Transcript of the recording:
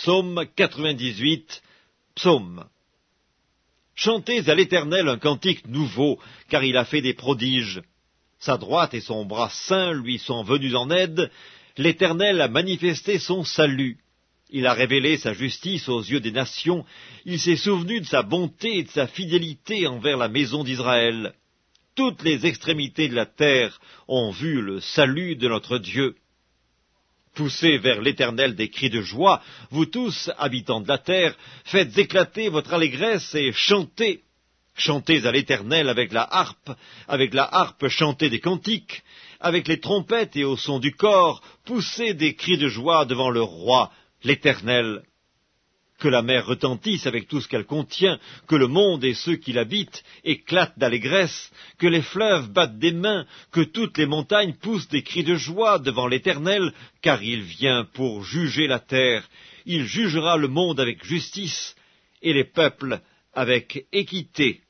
Psaume 98, Psaume. Chantez à l'Éternel un cantique nouveau, car il a fait des prodiges. Sa droite et son bras saint lui sont venus en aide. L'Éternel a manifesté son salut. Il a révélé sa justice aux yeux des nations. Il s'est souvenu de sa bonté et de sa fidélité envers la maison d'Israël. Toutes les extrémités de la terre ont vu le salut de notre Dieu. Poussez vers l'Éternel des cris de joie, vous tous, habitants de la terre, faites éclater votre allégresse et chantez. Chantez à l'Éternel avec la harpe chantez des cantiques, avec les trompettes et au son du cor, poussez des cris de joie devant le roi, l'Éternel. Que la mer retentisse avec tout ce qu'elle contient, que le monde et ceux qui l'habitent éclatent d'allégresse, que les fleuves battent des mains, que toutes les montagnes poussent des cris de joie devant l'Éternel, car il vient pour juger la terre. Il jugera le monde avec justice et les peuples avec équité.